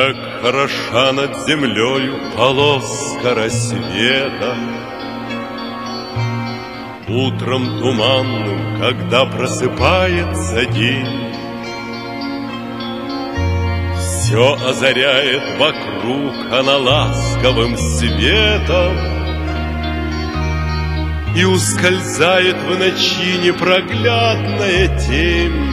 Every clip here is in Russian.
Как хороша над землею полоска рассвета, утром туманным, когда просыпается день, все озаряет вокруг она ласковым светом и ускользает в ночи непроглядная темь.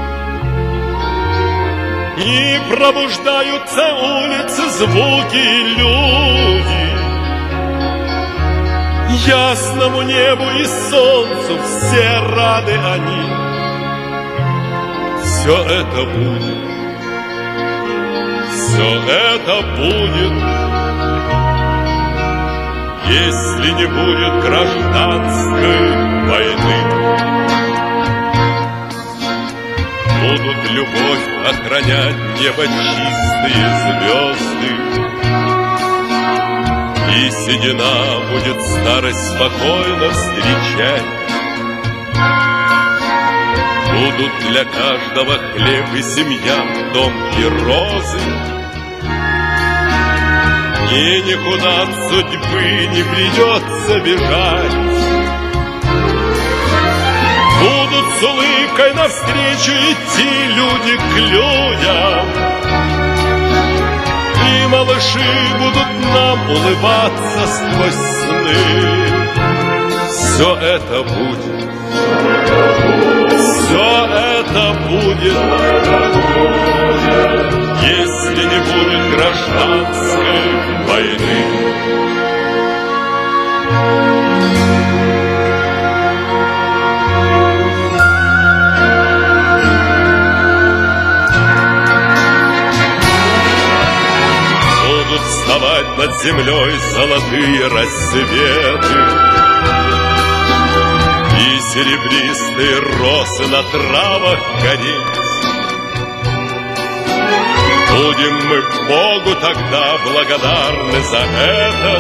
И пробуждаются улицы, звуки и люди. Ясному небу и солнцу все рады они. Все это будет, если не будет гражданской войны. Будут любовь охранять небо чистые звезды, и седина будет старость спокойно встречать. Будут для каждого хлеб и семья, дом и розы, и никуда от судьбы не придется бежать. Будут с улыбкой навстречу идти люди к людям, и малыши будут нам улыбаться сквозь сны. Все это будет, если не будет гражданской войны. Будут вставать над землей золотые рассветы, и серебристые росы на травах гореть. Будем мы Богу тогда благодарны за это,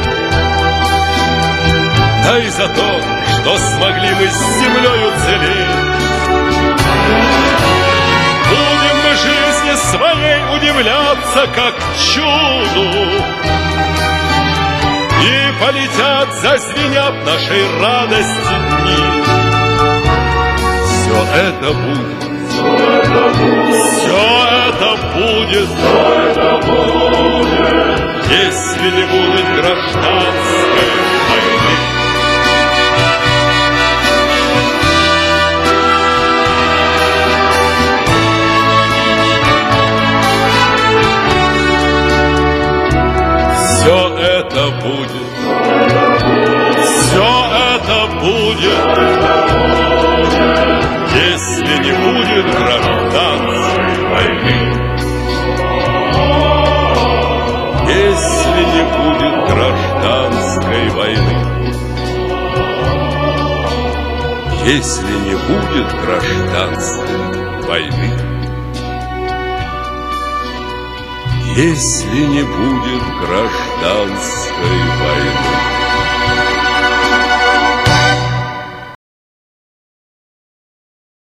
да и за то, что смогли мы с землей уцелеть. Будем мы жизни своей удивляться как чуду, и полетят, зазвенят нашей радости дни. Все это будет, если не будет гражданской войны. Все это будет, если не будет гражданской войны. Если не будет гражданской войны. Если не будет гражданской войны. Если не будет гражданской войны.